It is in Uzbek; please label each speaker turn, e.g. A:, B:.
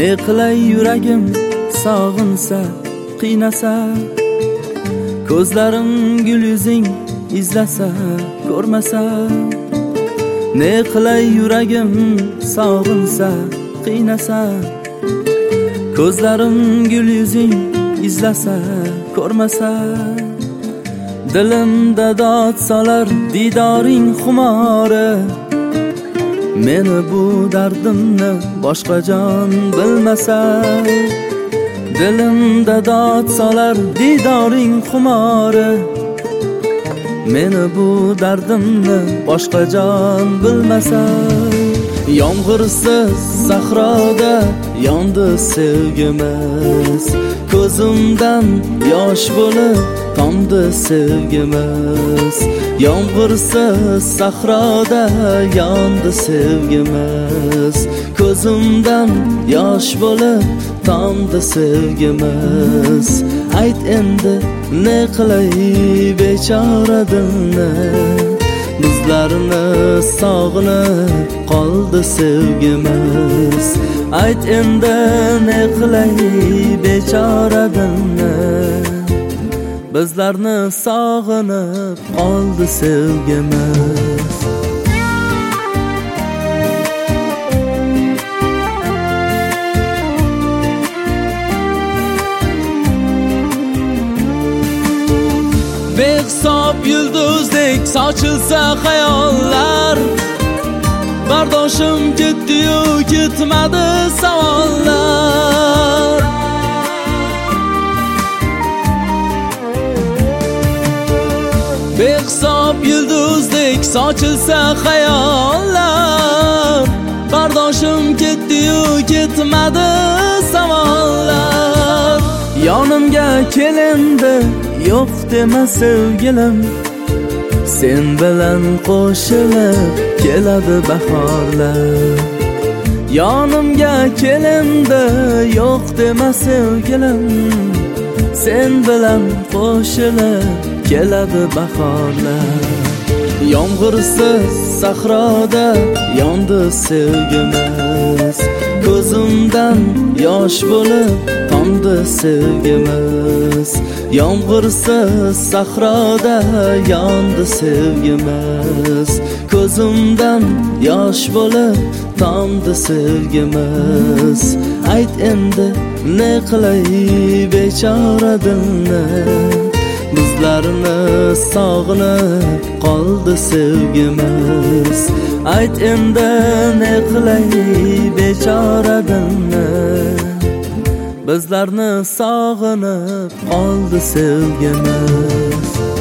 A: Ne qilay yuragim sog'insa, qiynasa, ko'zlarim gul yuzing izlasa, ko'rmasa. Ne qilay yuragim sog'insa, qiynasa, ko'zlarim gul yuzing izlasa, ko'rmasa. Dilimda dod solar didoring xumori, meni bu dardimni boshqa jon bilmasa. Dilimda dod solar didoring xumori, meni bu dardimni boshqa jon bilmasa. Yomg'irsiz sahroda yondi sevgimiz, ko'zimdan yosh bo'lib tomdi sevgimiz. Yomg'irsiz sahroda yondi sevgimiz, ko'zimdan yosh bo'lib tomdi sevgimiz. Ayt endi ne qilay bechora dilni, bizlarni sog'inib qoldi sevgimiz. Ayt endi ne qilay bechora dilni, bizlarni sog'inib qoldi sevgimiz. Behisob yulduzdek sochilsa xayollar, bardoshim ketdi-yu ketmadi savollar. Behisob yulduzdek sochilsa xayollar, bardoshim ketdi-yu ketmadi savollar. Yonimga kelindi yo'q dema sevgilim, sen bilan qo'shilib keladi bahorlar. Yonimga kelindi yo'q dema sevgilim, sen bilan qo'shilib keladi bahorlar. Yomg'irsiz sahroda yondi sevgimiz, ko'zimdan yosh bo'lib tomdi sevgimiz. Yomg'irsiz sahroda yondi sevgimiz, ko'zimdan yosh bo'lib tomdi sevgimiz. Ayt endi ne qilay bechora dilni, bizlarni sog'inib qoldi sevgimiz. Ayt endi ne qilay bechora dilni, bizlarni sog'inib qoldi sevgimiz.